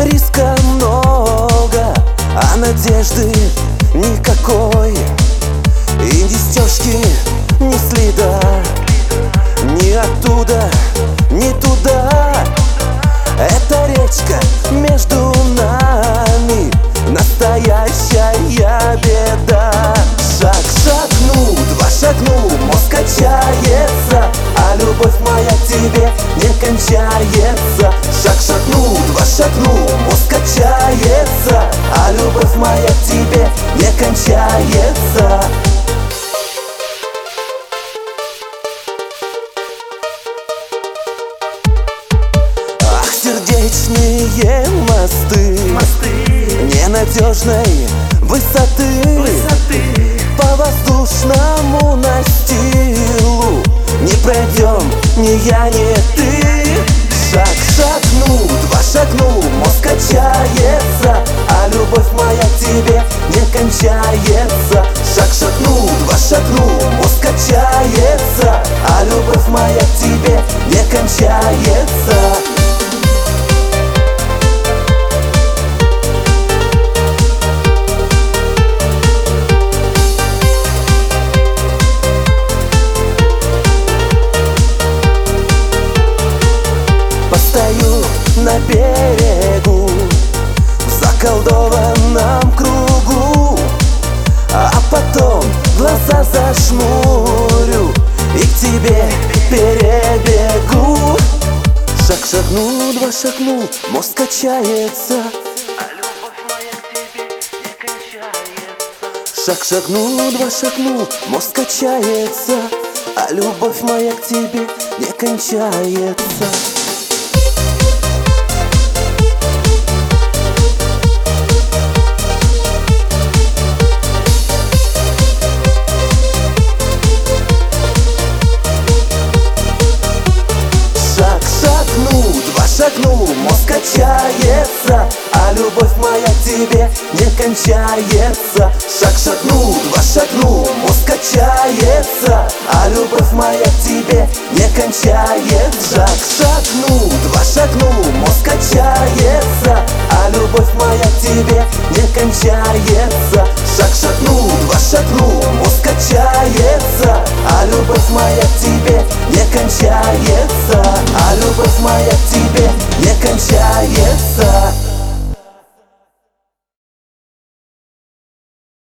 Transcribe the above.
Риска много, а надежды никакой. И ни стежки, ни следа, ни оттуда, ни туда. Эта речка между нами настоящая беда. Шаг шагнул, два шагнул, мозг качается, а любовь моя к тебе не кончается. Шаг шагнул, два шагнул, мозг качается, а любовь моя к тебе не кончается. Ах, сердечные мосты, ненадежной высоты. По воздушному настилу не пройдем ни я, ни ты. Шаг шагнул, два шагнул, мозг качается, а любовь моя к тебе не кончается. Шаг шагнул, два шагнул, мозг качается, а любовь моя к тебе не кончается. Постою на берегу в заколдованном кругу, а потом глаза зажмурю и к тебе перебегу. Шаг шагнул, два шагнул, мозг качается, а любовь моя к тебе не кончается. Шаг шагнул, два шагнул, мозг качается, а любовь моя к тебе не кончается. Шагнул, мозг качается, а любовь моя к тебе не кончается. Шаг шагнул, два шагнул, мозг качается, а любовь моя к тебе не кончается. Шаг шагнул, два шагнул, мозг качается, а любовь моя к тебе не кончается. Шаг шагнул, два шагнул, мозг качается, а любовь моя к тебе не кончается. А любовь моя к тебе не кончается.